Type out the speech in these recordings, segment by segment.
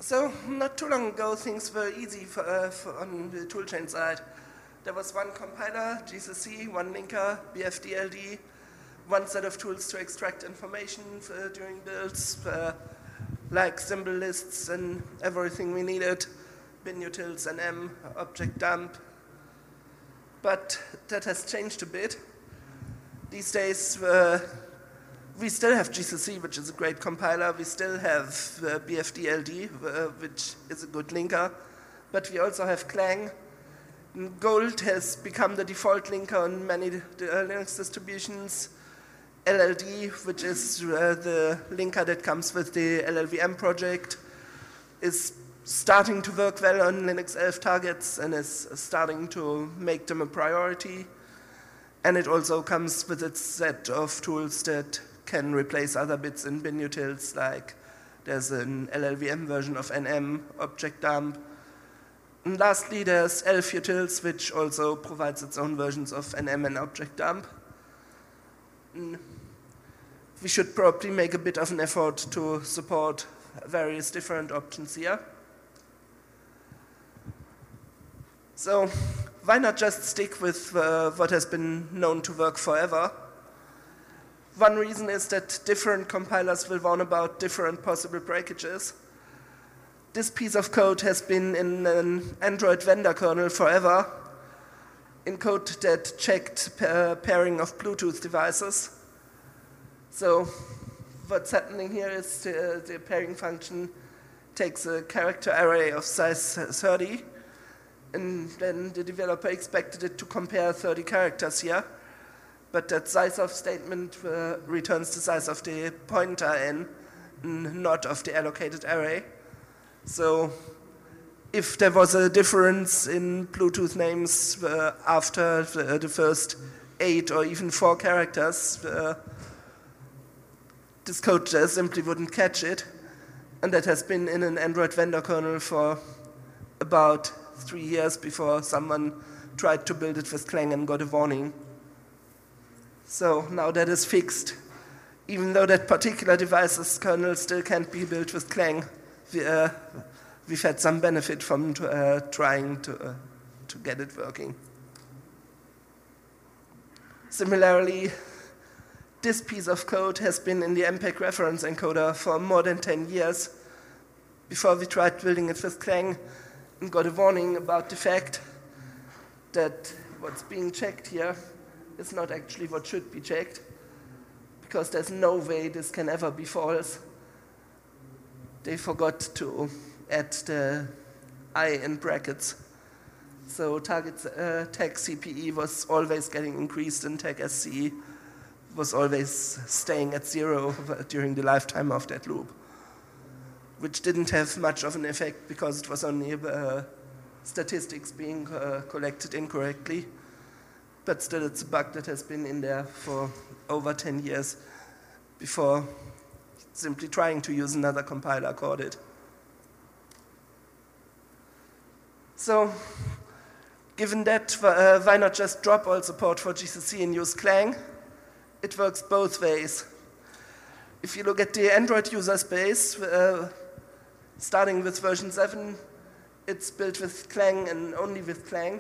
So, not too long ago, things were easy on the toolchain side. There was one compiler, GCC, one linker, BFDLD, one set of tools to extract information during builds, like symbol lists and everything we needed, binutils, NM, object dump. But that has changed a bit. These days, we still have GCC, which is a great compiler. We still have BFDLD, which is a good linker. But we also have Clang. Gold has become the default linker on many Linux distributions. LLD, which is the linker that comes with the LLVM project, is starting to work well on Linux 11 targets and is starting to make them a priority. And it also comes with its set of tools that can replace other bits in binutils, like there's an LLVM version of NM, object dump. And lastly, there's elfutils, which also provides its own versions of NM and object dump. We should probably make a bit of an effort to support various different options here. So why not just stick with what has been known to work forever? One reason is that different compilers will warn about different possible breakages. This piece of code has been in an Android vendor kernel forever, in code that checked pairing of Bluetooth devices. So what's happening here is the pairing function takes a character array of size 30, and then the developer expected it to compare 30 characters here. But that size of statement returns the size of the pointer n, not of the allocated array. So if there was a difference in Bluetooth names after the first 8 or even 4 characters, this code simply wouldn't catch it. And that has been in an Android vendor kernel for about 3 years before someone tried to build it with Clang and got a warning. So now that is fixed. Even though that particular device's kernel still can't be built with Clang, we've had some benefit from trying to get it working. Similarly, this piece of code has been in the MPEG reference encoder for more than 10 years before we tried building it with Clang and got a warning about the fact that what's being checked here is not actually what should be checked, because there's no way this can ever be false. They forgot to add the I in brackets. So tag CPE was always getting increased and tag SCE was always staying at 0 during the lifetime of that loop, which didn't have much of an effect because it was only statistics being collected incorrectly. But still, it's a bug that has been in there for over 10 years before simply trying to use another compiler caught it. So, given that, why not just drop all support for GCC and use Clang? It works both ways. If you look at the Android user space, starting with version 7, it's built with Clang and only with Clang.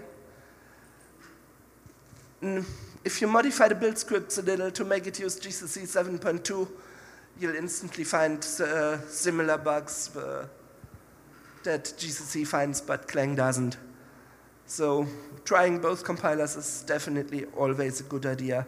If you modify the build scripts a little to make it use GCC 7.2, you'll instantly find similar bugs that GCC finds but Clang doesn't. So trying both compilers is definitely always a good idea.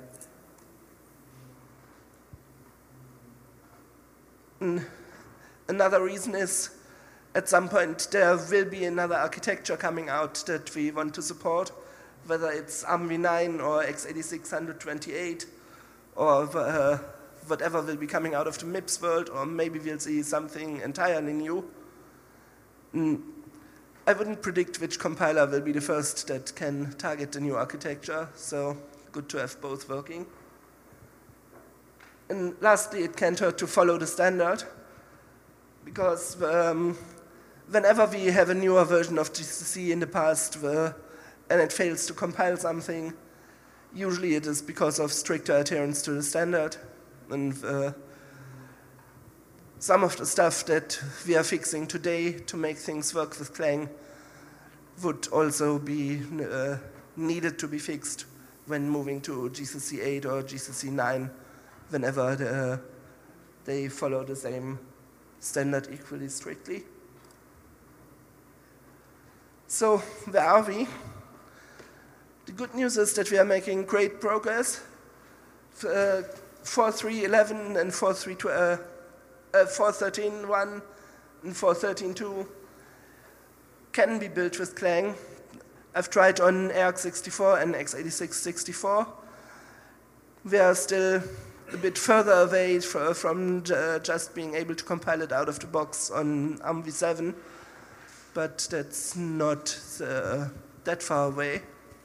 Another reason is at some point there will be another architecture coming out that we want to support, whether it's ARMv9 or x86 128 or whatever will be coming out of the MIPS world, or maybe we'll see something entirely new. I wouldn't predict which compiler will be the first that can target the new architecture, so good to have both working. And lastly, it can't hurt to follow the standard, because whenever we have a newer version of GCC in the past and it fails to compile something, usually it is because of stricter adherence to the standard. And some of the stuff that we are fixing today to make things work with Clang would also be needed to be fixed when moving to GCC 8 or GCC 9, whenever they follow the same standard equally strictly. So where are we? The good news is that we are making great progress. 4.3.11 and 4.13.1 and 4.13.2 can be built with Clang. I've tried on ARC64 and x86-64. We are still a bit further away from just being able to compile it out of the box on ARMv7, but that's not that far away.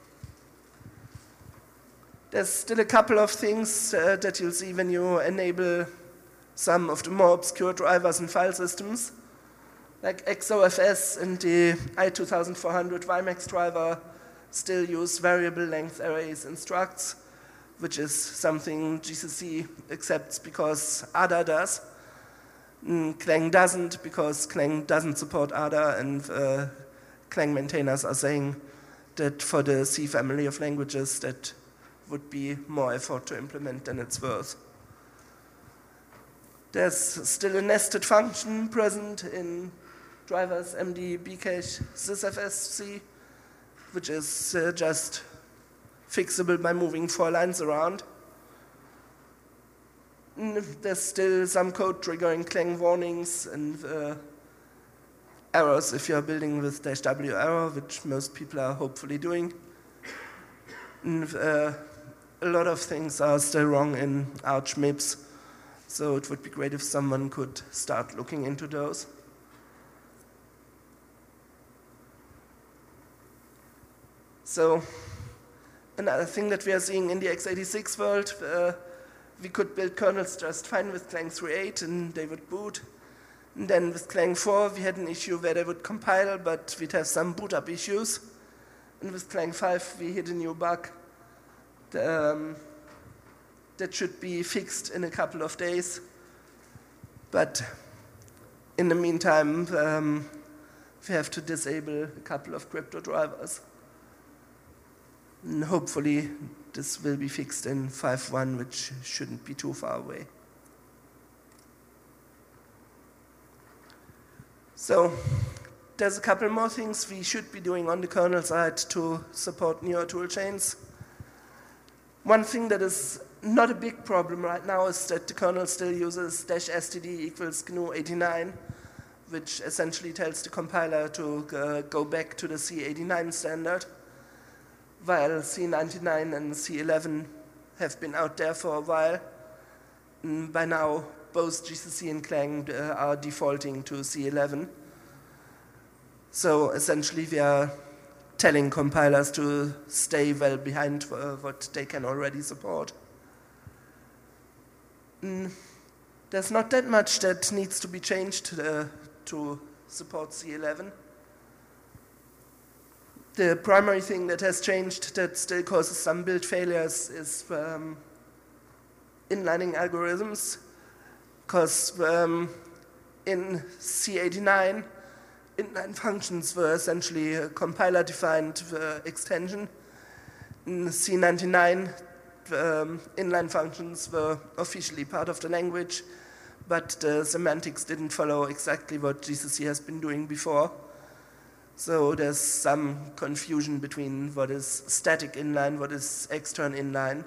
There's still a couple of things that you'll see when you enable some of the more obscure drivers and file systems, like XOFS and the i2400 WiMAX driver still use variable length arrays and structs, which is something GCC accepts because ADA does. Clang doesn't, because Clang doesn't support ADA, and Clang maintainers are saying that for the C family of languages that would be more effort to implement than it's worth. There's still a nested function present in drivers MD bcache sysfsc, which is just fixable by moving 4 lines around. There's still some code triggering Clang warnings and errors if you're building with -w error, which most people are hopefully doing. And, a lot of things are still wrong in Arch MIPS, so it would be great if someone could start looking into those. So another thing that we are seeing in the x86 world, we could build kernels just fine with Clang 3.8 and they would boot. And then with Clang 4 we had an issue where they would compile, but we'd have some boot up issues. And with Clang 5 we hit a new bug that should be fixed in a couple of days. But in the meantime, we have to disable a couple of crypto drivers. And hopefully this will be fixed in 5.1, which shouldn't be too far away. So there's a couple more things we should be doing on the kernel side to support newer toolchains. One thing that is not a big problem right now is that the kernel still uses -std equals GNU89, which essentially tells the compiler to go back to the C89 standard, while C99 and C11 have been out there for a while. And by now, both GCC and Clang are defaulting to C11. So essentially, we are telling compilers to stay well behind what they can already support. There's not that much that needs to be changed to support C11. The primary thing that has changed that still causes some build failures is inlining algorithms, because in C89, inline functions were essentially a compiler-defined extension. In C99, inline functions were officially part of the language, but the semantics didn't follow exactly what GCC has been doing before. So there's some confusion between what is static inline, what is extern inline.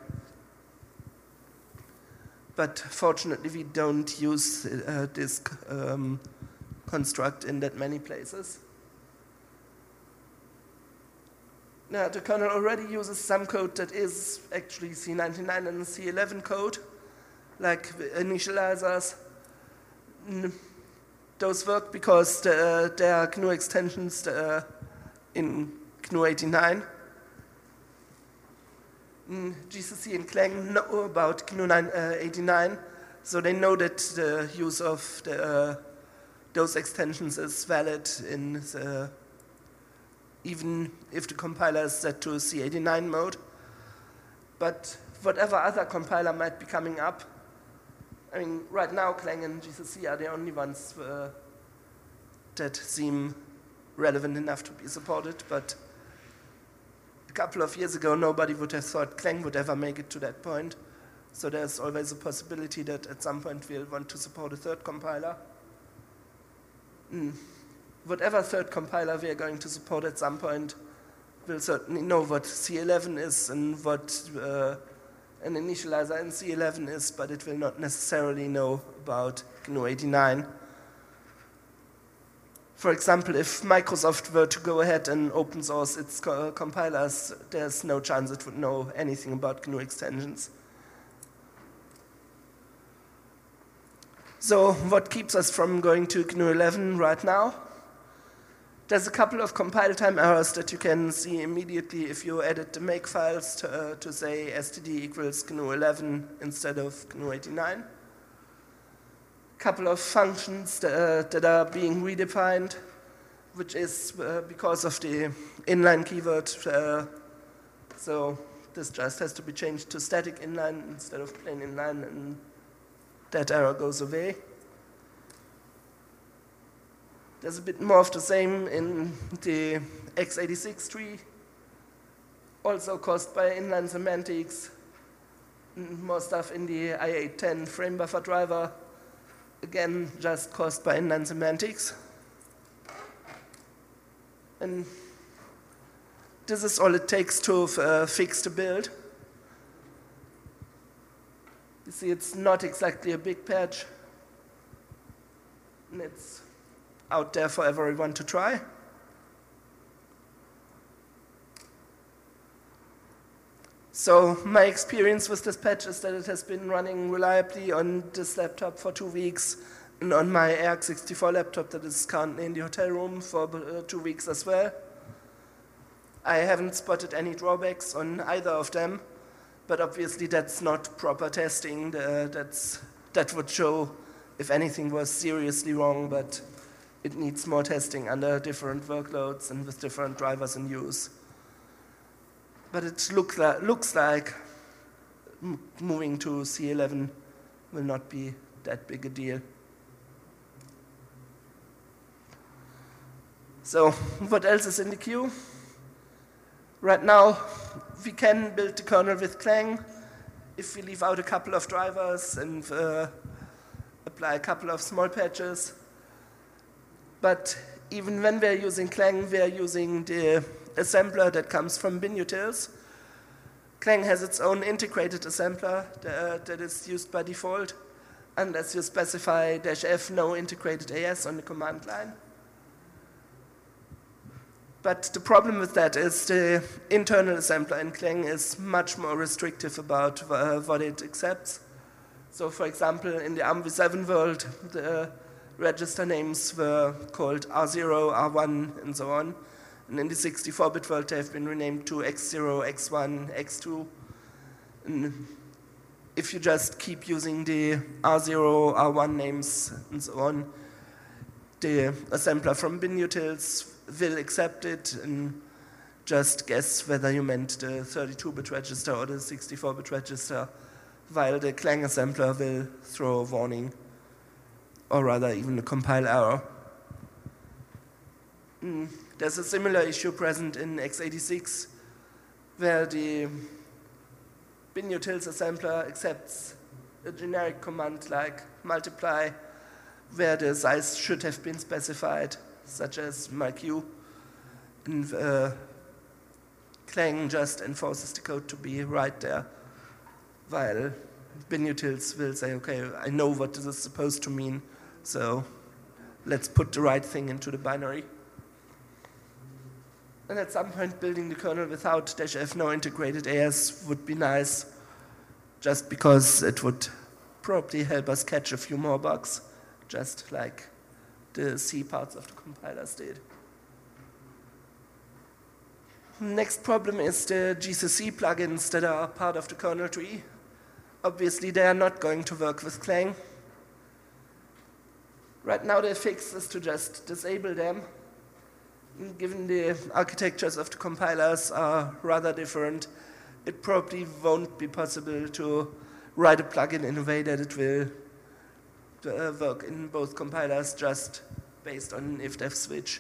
But fortunately, we don't use this construct in that many places. Now, the kernel already uses some code that is actually C99 and C11 code, like initializers. Those work because there are GNU extensions in GNU89. GCC and Clang know about GNU89, so they know that the use of those extensions is valid in even if the compiler is set to C89 mode. But whatever other compiler might be coming up, I mean, right now Clang and GCC are the only ones that seem relevant enough to be supported, but a couple of years ago nobody would have thought Clang would ever make it to that point. So there's always a possibility that at some point we'll want to support a third compiler. Whatever third compiler we are going to support at some point, we'll certainly know what C11 is and what an initializer in C11 is, but it will not necessarily know about GNU89. For example, if Microsoft were to go ahead and open source its compilers, there's no chance it would know anything about GNU extensions. So what keeps us from going to GNU 11 right now? There's a couple of compile time errors that you can see immediately if you edit the make files to say std equals GNU 11 instead of GNU 89. A couple of functions that are being redefined, which is because of the inline keyword. So this just has to be changed to static inline instead of plain inline, and that error goes away. There's a bit more of the same in the x86 tree, also caused by inline semantics. More stuff in the i810 frame buffer driver, again just caused by inline semantics. And this is all it takes to fix the build. You see, it's not exactly a big patch, and it's out there for everyone to try. So my experience with this patch is that it has been running reliably on this laptop for 2 weeks, and on my ARC64 laptop that is currently in the hotel room for 2 weeks as well. I haven't spotted any drawbacks on either of them, but obviously that's not proper testing. That would show if anything was seriously wrong, but it needs more testing under different workloads and with different drivers in use. But it looks like moving to C11 will not be that big a deal. So what else is in the queue? Right now, we can build the kernel with Clang if we leave out a couple of drivers and apply a couple of small patches. But even when we're using Clang, we're using the assembler that comes from binutils. Clang has its own integrated assembler that is used by default, unless you specify -f no integrated AS on the command line. But the problem with that is the internal assembler in Clang is much more restrictive about what it accepts. So for example, in the ARMv7 world, the register names were called R0, R1, and so on. And in the 64-bit world, they have been renamed to X0, X1, X2. And if you just keep using the R0, R1 names, and so on, the assembler from binutils will accept it and just guess whether you meant the 32-bit register or the 64-bit register, while the Clang assembler will throw a warning, or rather even a compile error. There's a similar issue present in x86, where the binutils assembler accepts a generic command like multiply, where the size should have been specified, such as myq, and Clang just enforces the code to be right there, while binutils will say, okay, I know what this is supposed to mean, so let's put the right thing into the binary. And at some point, building the kernel without -f no integrated AS would be nice, just because it would probably help us catch a few more bugs, just like the C parts of the compilers did. Next problem is the GCC plugins that are part of the kernel tree. Obviously, they are not going to work with Clang. Right now, the fix is to just disable them. Given the architectures of the compilers are rather different, it probably won't be possible to write a plugin in a way that it will work in both compilers just based on if-def switch.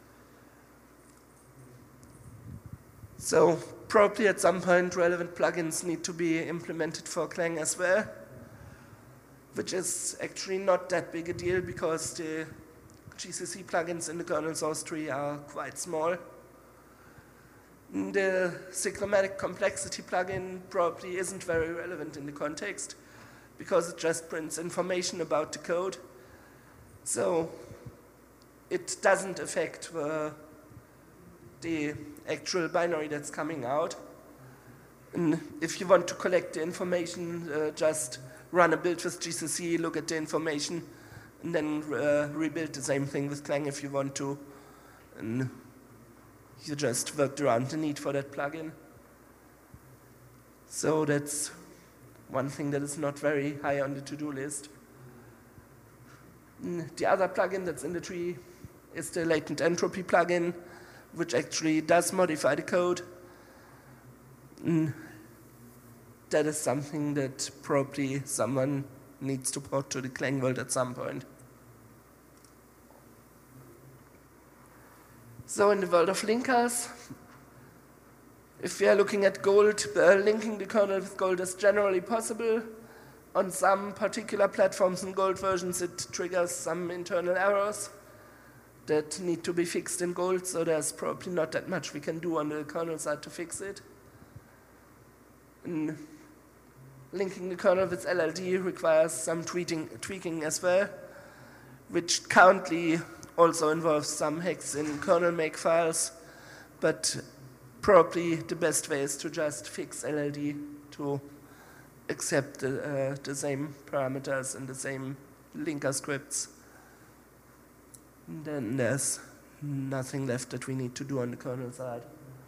So probably at some point relevant plugins need to be implemented for Clang as well, which is actually not that big a deal because the GCC plugins in the kernel source tree are quite small. The cyclomatic complexity plugin probably isn't very relevant in the context because it just prints information about the code. So it doesn't affect the actual binary that's coming out. And if you want to collect the information, just run a build with GCC, look at the information, and then rebuild the same thing with Clang if you want to. And you just worked around the need for that plugin. So that's one thing that is not very high on the to-do list. The other plugin that's in the tree is the latent entropy plugin, which actually does modify the code. That is something that probably someone needs to port to the Clang world at some point. So in the world of linkers, if we are looking at Gold, linking the kernel with Gold is generally possible. On some particular platforms in Gold versions, it triggers some internal errors that need to be fixed in Gold, so there's probably not that much we can do on the kernel side to fix it. And linking the kernel with LLD requires some tweaking as well, which currently also involves some hacks in kernel make files, but probably the best way is to just fix LLD to accept the same parameters and the same linker scripts. And then there's nothing left that we need to do on the kernel side.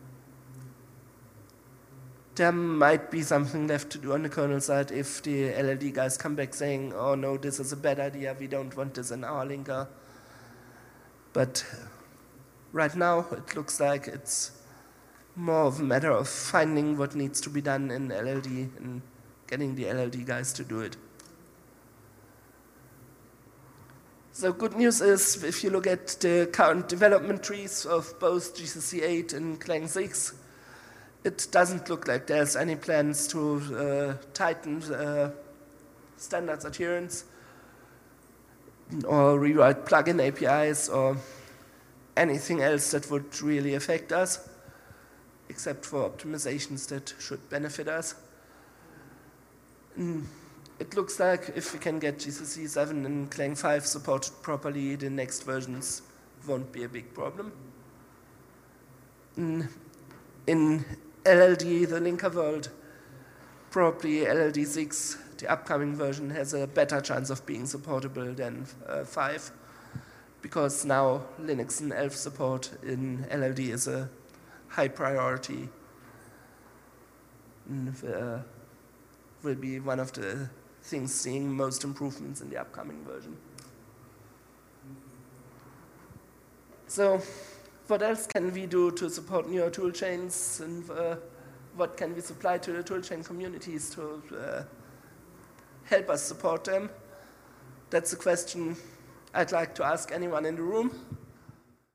There might be something left to do on the kernel side if the LLD guys come back saying, oh no, this is a bad idea, we don't want this in our linker. But right now, it looks like it's more of a matter of finding what needs to be done in LLD and getting the LLD guys to do it. So good news is, if you look at the current development trees of both GCC 8 and Clang 6, it doesn't look like there's any plans to tighten standards adherence or rewrite plugin APIs or anything else that would really affect us, except for optimizations that should benefit us. It looks like if we can get GCC 7 and Clang 5 supported properly, the next versions won't be a big problem. In LLD, the linker world, probably LLD 6, the upcoming version, has a better chance of being supportable than 5, because now Linux and ELF support in LLD is a high priority. And, will be one of the things seeing most improvements in the upcoming version. So, what else can we do to support newer toolchains, and what can we supply to the toolchain communities to help us support them? That's a question I'd like to ask anyone in the room.